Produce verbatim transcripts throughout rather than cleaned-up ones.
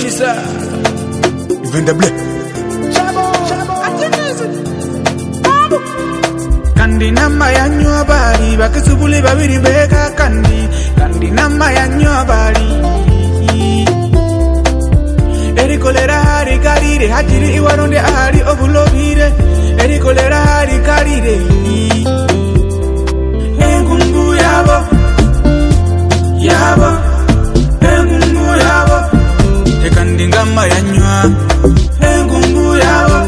Shisa Even the black Chabo Chabo Kandi nama yanyo abari bakisubule babiri beka kandi kandi nama yanyo abari Eri kolera hari karire hajiri iwaronde hari obulobire Eri kolera hari karire Engungu yabo Yabo Engungu yabo Ekandi ngama yanywa Engungu yabo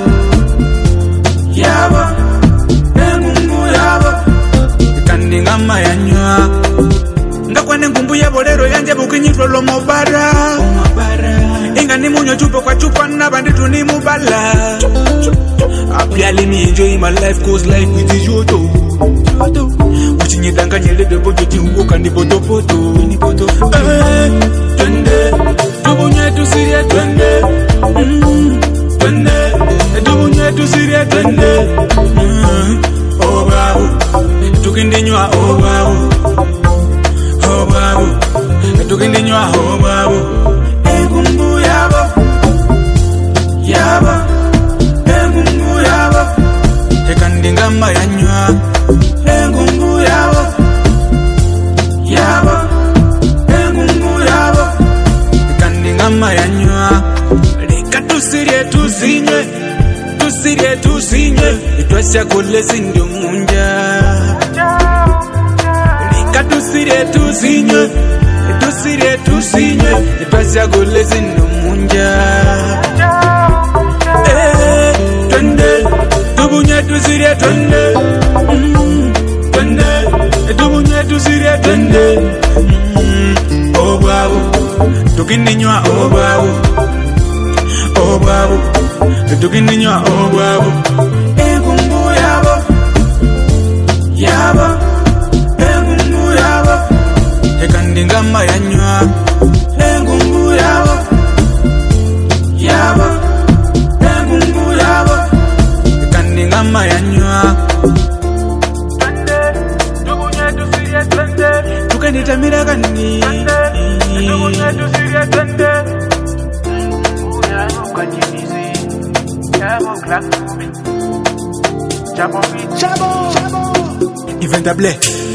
Yabo Engungu yabo Ekandi ngama yanywa Ngakwane ngumbu yabo lero yanje bukinyitolo mobara Inga ni munyo chupo kwa chupa na banditu ni mubala Apia let me enjoy my life cause life with the joto Kuchinyi danga nyele de bojo ti uwoka ni poto poto Eh, twende Tubunye tu sirie twende Twende Tubunye tu sirie twende Oh babu Tukindi nywa oh babu Oh babu Tukindi nywa oh babu Engungu yabo Yabo Engungu yabo Ekandi ngama yanywa Engungu yabo Yabo Engungu yabo Ekandi ngama yanywa Lika tusirie tusinywe Tusirie tusinywe Itwasya kule sindio munja Lika tusirie tusinywe Tusirie tusinywe Itwasya kule sindio munja Eh, twende Tubunye tusirie twende Twende Tubunye tusirie twende Oh babu Tukindi nywa oh babu Oh babu Tukindi nywa oh babu Engungu yabo Yabo Engungu yabo Ekandi ngama yanywa Engungu yabo Yabo Engungu yabo Ekandi ngama yanywa Twende Tubunye tusirie twende Tukandi tamira kandi Tubunye tusirie twende Engungu yabo kajimizi Chabo class movie Chabo Chabo Chabo Even the black